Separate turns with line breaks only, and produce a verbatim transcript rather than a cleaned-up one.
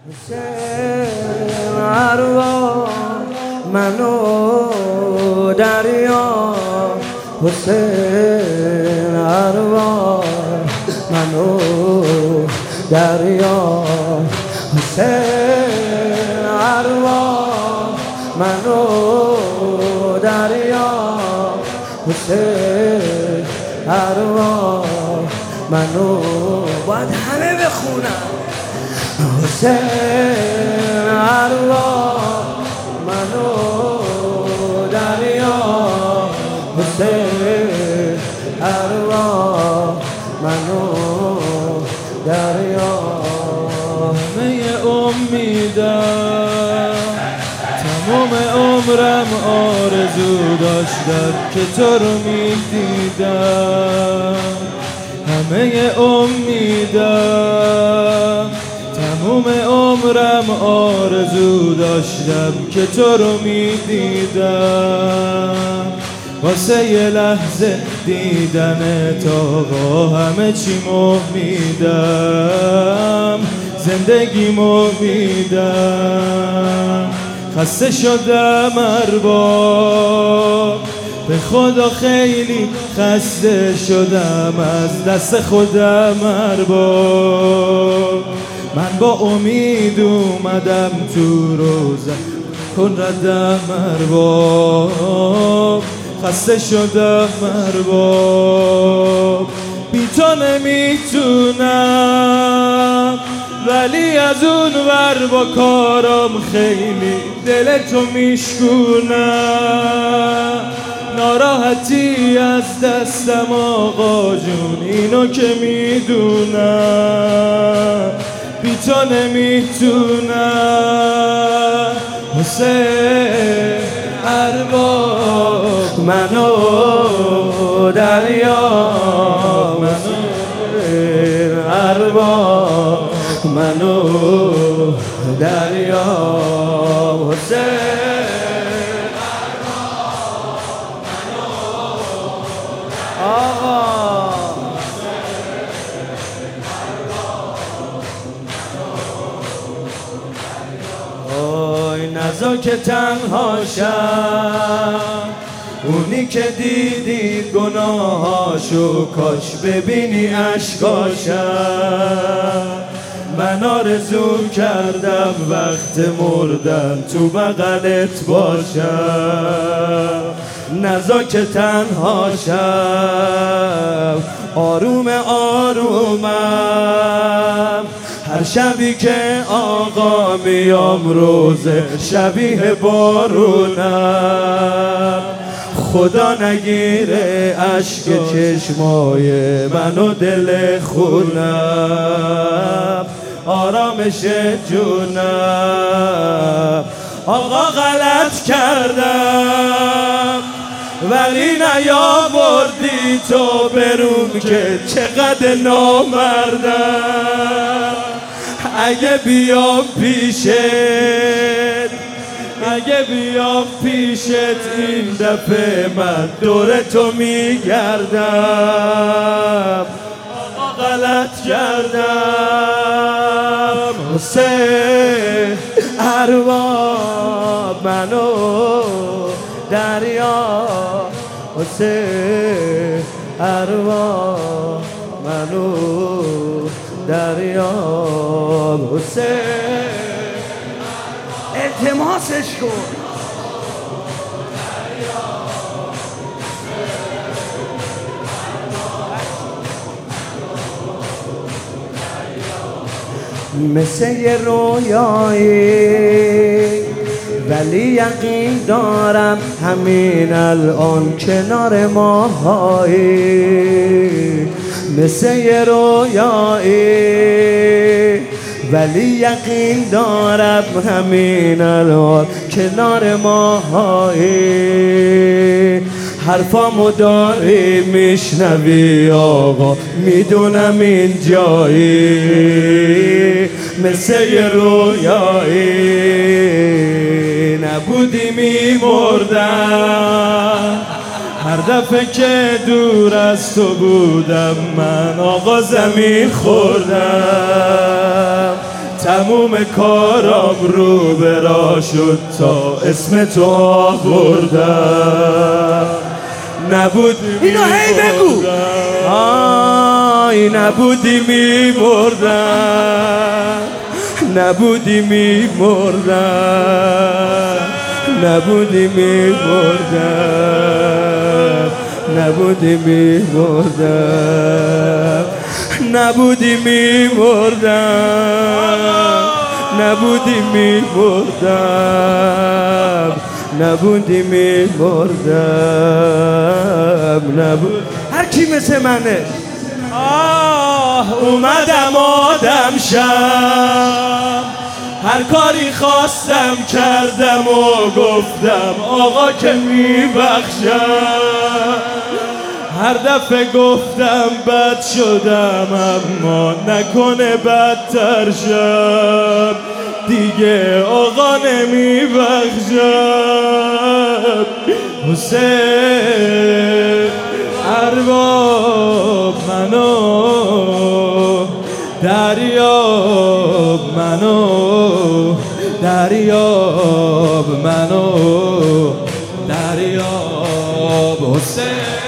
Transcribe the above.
حسین ارواح منو دریا، حسین ارواح منو دریا، حسین ارواح منو دریا، حسین ارواح منو. باید همه بخونن حسین ارواح منو دریا، حسین ارواح منو دریا.
همه امیدم تمام عمرم آرزو داشتم که تو رو میدیدم، همه امیدم تمام عمرم آرزو داشتم که تو رو میدیدم. واسه یه لحظه دیدن تا با همه چیمو میدم، زندگیمو میدم. خسته شدم ارباب، به خدا خیلی خسته شدم از دست خودم ارباب. من با امید اومدم تو روزه کن ردم ارباب، خسته شدم ارباب. بی تو نمیتونم ولی از اون ور با کارم خیلی دل تو میشکونم. ناراحتی از دستم آقا جون اینو که میدونم، بی تو نمیتونم. حسین ارواح
منو دریا، منو ارواح منو دریا، حسین آقا. اوی نزا که تنها شم، اونی که دیدی گناهاشو کاش ببینی اشکاشم. من آرزو کردم وقت مردن تو بغلت باشم، نزا که تنها شم. آروم آرومم هر شبی که آقا میام روزه شبیه بارونم. خدا نگیره اشک چشمای منو دل خونم، آرامش جونم. آقا غلط کردم ولی نیاوردی تو بروم که چقدر نامردم. اگه بیام پیشت اگه بیام پیشت این دفعه من دور تو میگردم. آقا غلط کردم. حسین ارواح منو دریا، حسین ارواح منو دریا، حسین التماسش کن. مثل یه رویایی ولی یقین دارم همین الان کنار ماهایی. مثل یه رویایی ولی یقین دارم همین الان کنار ماهایی. حرفامو داری میشنوی آقا، میدونم این جایی. مثل یه رویایی نبودی میمردم، هر دفعه که دور از تو بودم من آقا زمین خوردم. تموم کارام رو برا شد تا اسم تو آوردم. نبودی
اینو هی بگو.
آی نبودی میمردم، نبودی میمردم، نبودی میمردم، نبودی میمردم، نبودی میمردم، نبودی میمردم، نبودی میمردم، نبود. هر کی مثل منه. آه اومدم آدم شم، هر کاری خواستم کردم و گفتم آقا که میبخشم. هر دفعه گفتم بد شدم اما نکنه بدتر شم، دیگه آقا نمیبخشم. حسین ارباب منو، دریاب منو، دریاب منو، دریاب حسین.